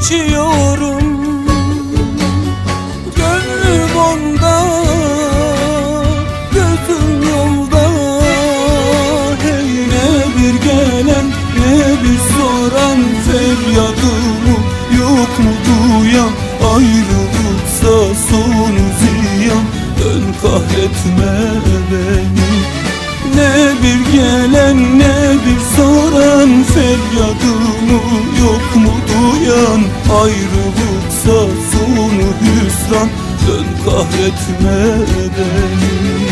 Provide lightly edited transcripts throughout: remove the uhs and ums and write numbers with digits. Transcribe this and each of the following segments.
biçiyorum. Gönlüm onda, gözüm yolda. Hey, ne bir gelen ne bir soran, feryadımı yok mu duyan? Ayrılıksa sonu ziyan, dön kahretme beni. Ne bir gelen ne bir soran, feryadımı yok mu duyan? Ayrılıksa sonu hüsran, dön kahretme beni.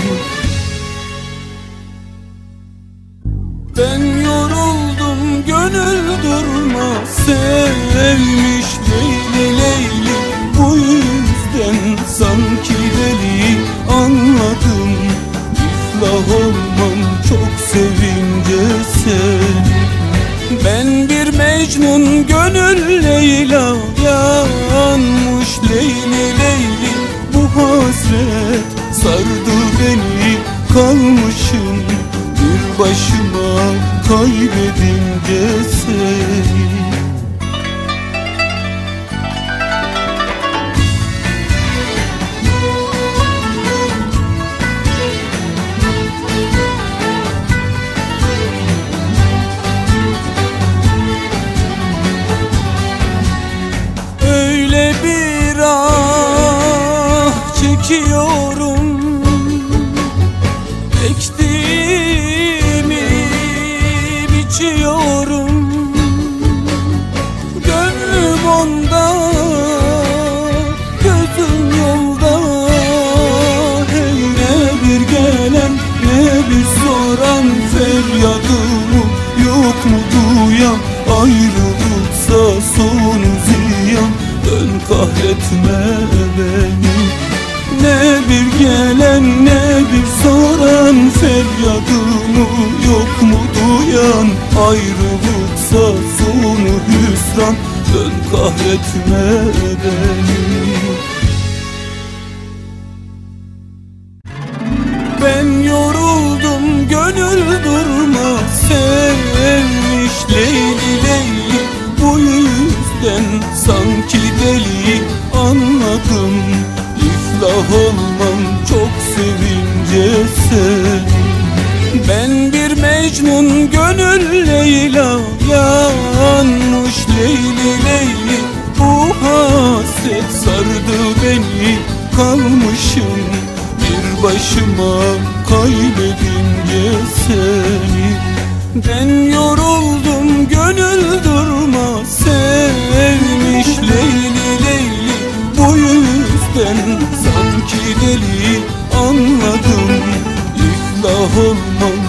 Ben yoruldum, gönül durmaz, sevmiş Leyli Leyli. Bu yüzden sanki deli, anladım iflah olmam çok sevince seni. Ben bir Mecnun, gönül Leyla, yanmış Leyli Leyli. Bu hasret sardı beni, kalmışım bir başıma kaybedince seni. Öyle bir ah çekiyorum, ektiğimi biçiyorum. Gönlüm onda, gözüm yolda. Hey, ne bir gelen ne bir soran, feryadımı yok mu duyan? Ayrılıksa sonu ziyan, dön kahretme beni. Ne bir gelen ne bir soran, feryadımı yok mu duyan? Ayrılıksa sonu hüsran, dön kahretme beni. Ben yoruldum, gönül durmaz, sevmiş Leyli Leyli. Bu yüzden sanki deli, anladım iflah olmam çok sevince seni. Ben bir Mecnun, gönül Leyla, yanmış Leyli Leyli. Bu hasret sardı beni, kalmışım bir başıma kaybedince seni. Ben yoruldum, gönül durmaz, sevmiş Leyli Leyli. Bu yüzden sanki deli, anladım iflah olmam